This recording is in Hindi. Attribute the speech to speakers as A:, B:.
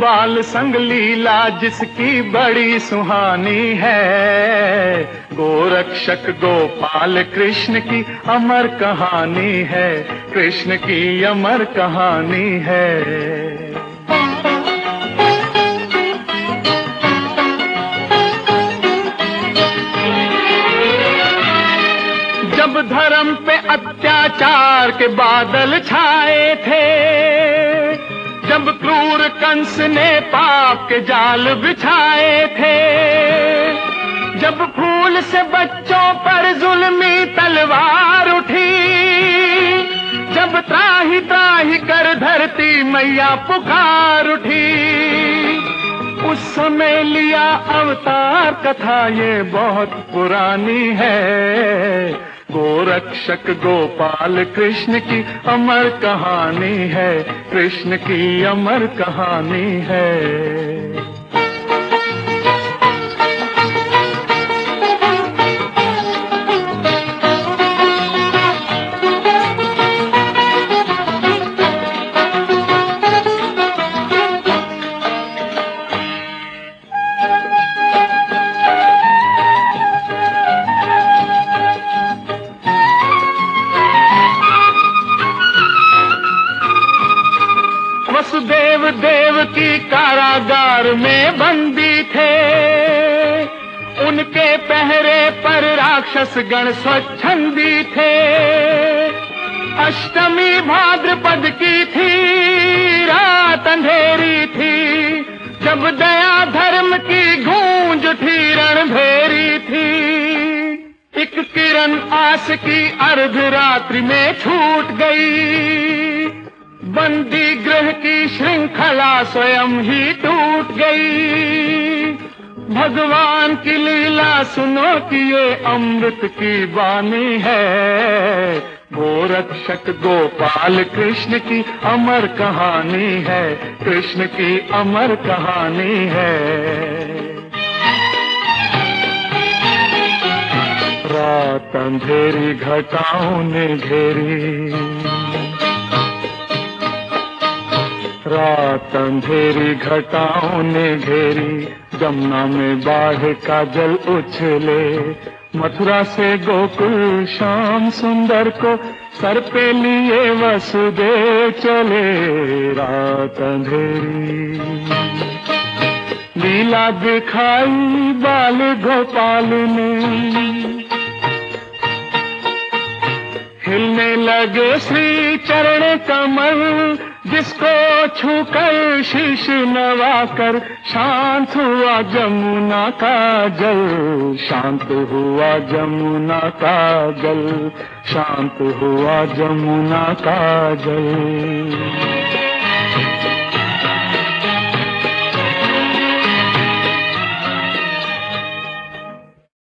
A: बाल संग लीला जिसकी बड़ी सुहानी है। गोरक्षक गोपाल कृष्ण की अमर कहानी है, कृष्ण की अमर कहानी है। जब धर्म पे अत्याचार के बादल छाए थे, जब क्रूर कंस ने पाप के जाल बिछाए थे, जब फूल से बच्चों पर जुल्मी तलवार उठी, जब त्राही त्राही कर धरती मैया पुकार उठी, उस समय लिया अवतार कथा ये बहुत पुरानी है। गोरक्षक गोपाल कृष्ण की अमर कहानी है, कृष्ण की अमर कहानी है। वसुदेव देवकी कारागार में बंदी थे, उनके पहरे पर राक्षस गण स्वच्छंदी थे। अष्टमी भाद्रपद की थी, रात अंधेरी थी, जब दया धर्म की गूंज उठी रणभेरी थी। एक किरण आस की अर्धरात्रि में छूट गई, बंदी गृह की श्रृंखला स्वयं ही टूट गई। भगवान की लीला सुनो कि ये अमृत की वाणी है। गोरक्षक गोपाल कृष्ण की अमर कहानी है, कृष्ण की अमर कहानी है। रात अंधेरी घटाओं ने घेरी, रात अंधेरी घटाओं ने घेरी, जमुना में बाढ़ का जल उछले। मथुरा से गोकुल श्याम सुंदर को सर पे लिए वसुदेव चले। रात अंधेरी लीला दिखाई बाल गोपाल ने, हिलने लगे श्री चरण कमल, जिसको छूकर शीश नवाकर शांत हुआ जमुना का जल। शांत हुआ जमुना का जल, शांत हुआ जमुना का जल।